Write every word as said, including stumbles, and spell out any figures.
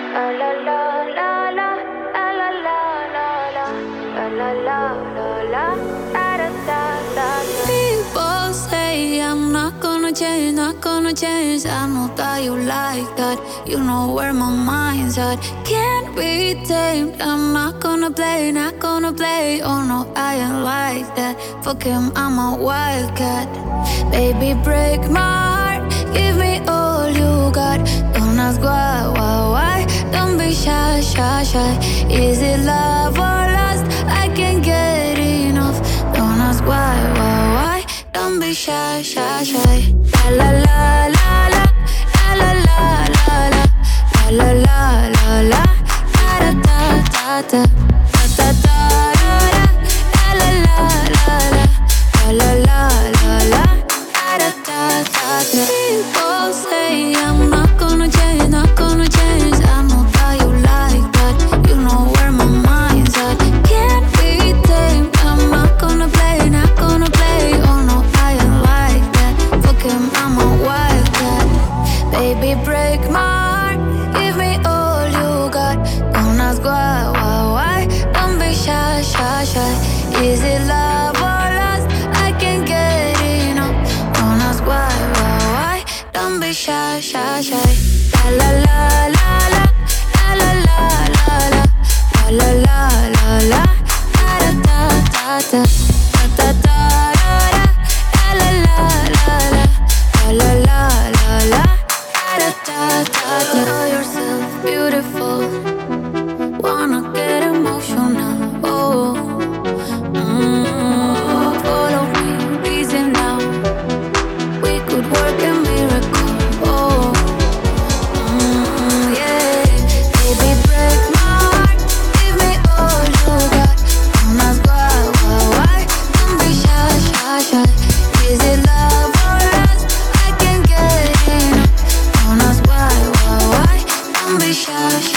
La la la la la, la la la la la, la la la la la, da da da da. People say I'm not gonna change, not gonna change. I know that you like that. You know where my mind's at. Can't be tamed. I'm not gonna play, not gonna play. Oh no, I ain't like that. Fuck him, I'm a wildcat. Baby, break my heart. Give me all you got. Don't ask why, why, why. Don't be shy, shy, shy. Is it love or lust? I can't get enough. Don't ask why, why, why. Don't be shy, shy, shy. La la la la la, la la la la la, la la la la la, da da da da, da da da da, la la la la la, la la la la, da da da da. People say I'm not gonna change, not gonna change. I know that you like that. You know where my mind's at. Can't be tamed. I'm not gonna play, not gonna play. Oh no, I ain't like that. Fuck him, I'm a wildcat. Baby, break my heart. Give me all you got. Don't ask why, why, why. Don't be shy, shy, shy. Is it love or lust? I can't get enough. Don't ask why, why, why. Don't be shy, shy, shy. La la la la la, la la la la la, la la la la la, da da da da, da da da da, la la la la, la la la la, da da da da. Know yourself beautiful. Wanna get emotional. Oh, mm, follow me, reason now. We could work a miracle. Oh, mm, yeah. Baby, break my heart. Give me all you got. Don't ask why, why, why. Don't be shy, shy, shy. Is it love or lust? I can't get enough. Don't ask why, why, why. Don't be shy,